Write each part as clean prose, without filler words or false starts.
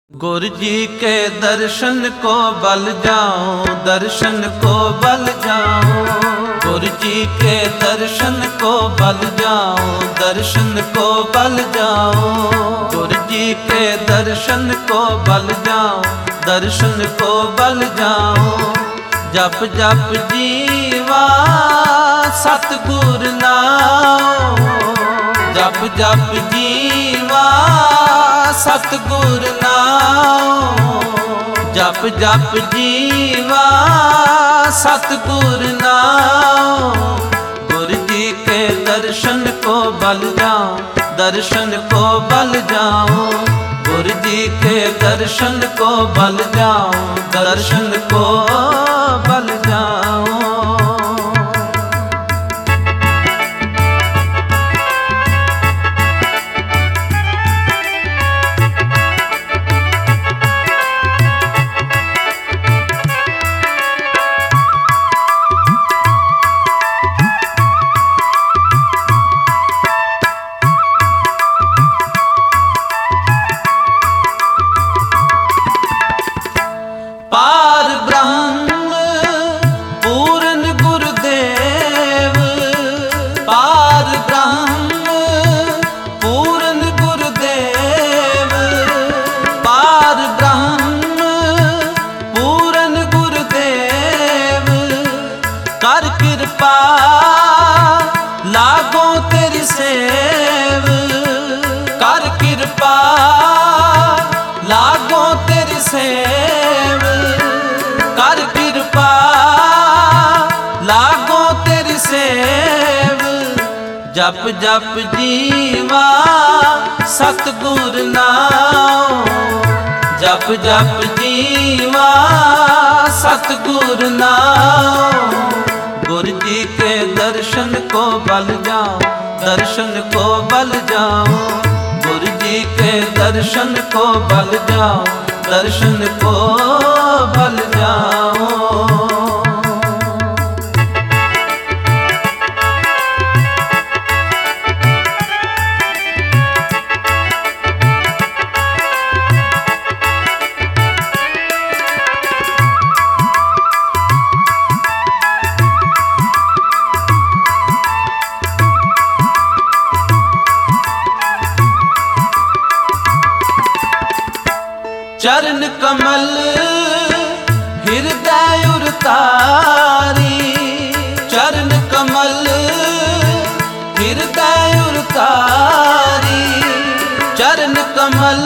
गुरु जी के दर्शन को बल जाऊं, दर्शन को बल जाऊं। गुरु जी के दर्शन को बल जाऊं, दर्शन को बल जाऊं। गुरु जी के दर्शन को बल जाऊं, दर्शन को बल जाऊं। जप जप जीवा सतगुर नाम, जप जप जीवा सतगुर नाम। जप जप जीवा सतगुर नाम। गुरु जी के दर्शन को बल जाऊं, दर्शन को बल जाऊं। गुरु जी के दर्शन को बल जाऊं, दर्शन को बल जाऊं। पार ब्रह्म पूर्ण गुरुदेव, पार ब्रह्म पूर्ण गुरुदेव। पार ब्रह्म पूर्ण गुरुदेव। कर कृपा लागो तेरी सेव, कर कृपा लागो तेरी सेव। कर कृपा लागो तेरी सेव। जप जप जीवा सतगुर नाम, जप जप जीवा सतगुर नाम। गुरु जी के दर्शन को बल जाऊं, दर्शन को बल जाऊं। गुरु जी के दर्शन को बल जाऊं, दर्शन को बल जाऊं। चरण कमल हृदय उरतारी, चरण कमल हृदय उरतारी। चरण कमल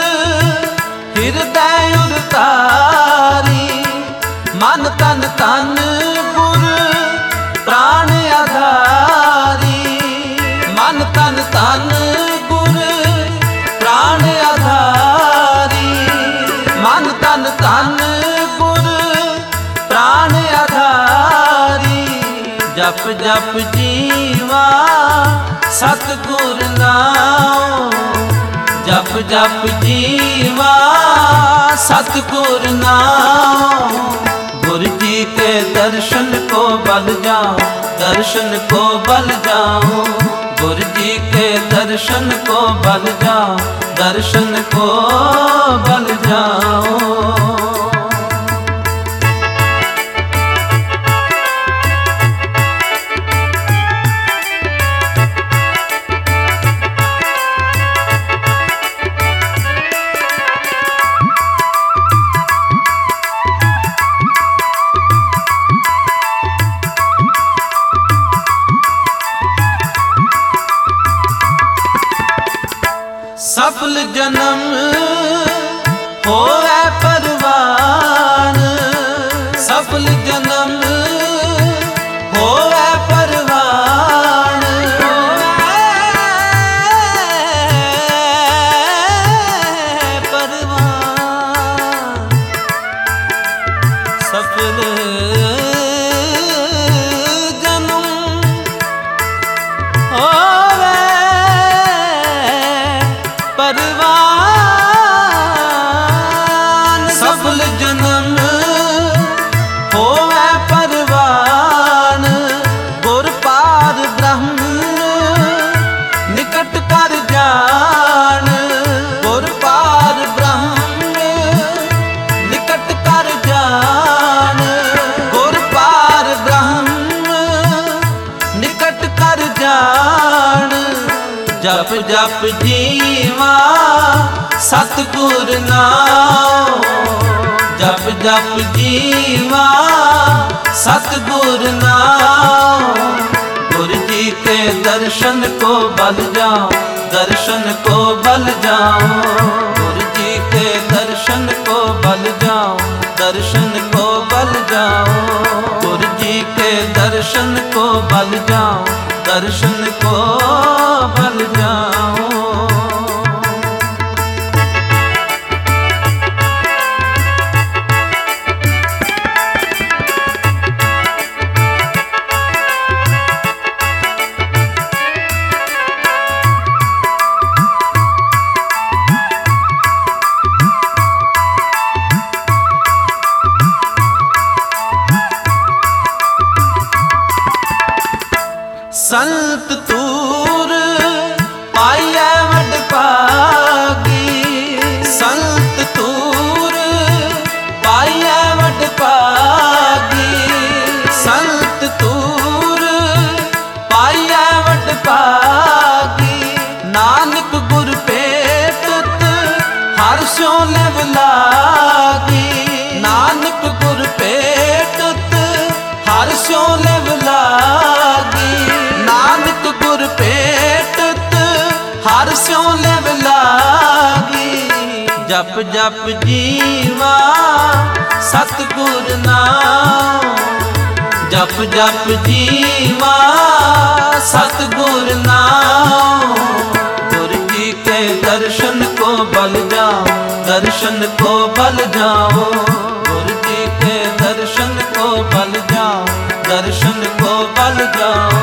हृदय उरतारी। मन तन तन गुर प्राण आधारी। मन तन तन गुर प्राण आधारी। मन तन तन गुर प्राण आधारी। जप जप जीवा सतगुर नाम, जप जप जीवा सतगुर नाम। गुरु जी के दर्शन को बल जाऊं, दर्शन को बल जाऊं। गुरु जी के दर्शन को बल जाऊं, दर्शन को बल जाऊं। सफल जन्म होवे परवान, सफल जन्म होवे परवान। परवान सफल जन्म होवे परवान। सफल जन्म होवे परवान। गुर पार ब्रह्म निकट कर जान। गुर पार ब्रह्म जप जप जीवा सतगुर नाम, जप जप जीवा सतगुर नाम। गुरु जी के दर्शन को बल जाओ, दर्शन को बल जाओ। गुरु जी के दर्शन को बल जाओ, दर्शन को बल जाओ। गुरु जी के दर्शन को बल जाओ, दर्शन को बल जाओ। संत तूर पाइया वड पागी, संत तूर पाइया वड पागी। संत तूर पाइया वड पागी। नानक गुर पेटत हर स्यों लिव लागी। नानक गुर पेटत हर स्यों लिव लागी। नानक गुर पेटत हर स्यों लिव लागी। जप जप जीवा सतगुर नाम, जप जप जीवा सतगुर नाम। गुरु जी के दर्शन को बल जाओ, दर्शन को बल जाओ। गुरु जी के दर्शन को बल जाओ, दर्शन को बल जाओ।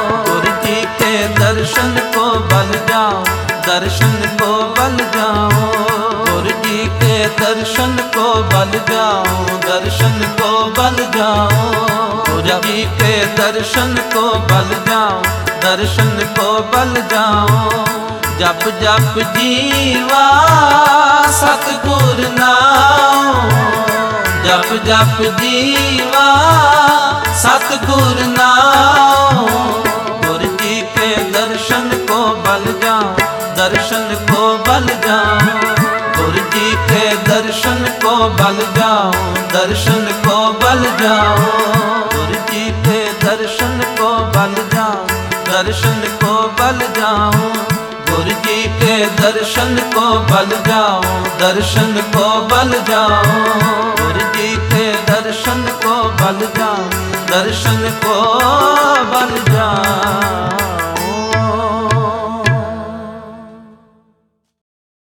दर्शन को बल जाओ, दर्शन को बल जाओ। गुरु जी के दर्शन को बल जाओ, दर्शन को बल जाओ। गुरु जी के दर्शन को बल जाओ, दर्शन को बल जाओ। जप जप जीवा सतगुर नाम, जप जप जीवा सतगुर नाम। दर्शन को बल जाओ, दर्शन को बल जाओ। गुरु जी के दर्शन को बल जाओ, दर्शन को बल जाओ। गुरु जी के दर्शन को बल जाओ, दर्शन को बल जाओ। गुरु जी के दर्शन को बल जाओ, दर्शन को बल जाओ। गुरु जी के दर्शन को बल जाओ, दर्शन को बल जाओ।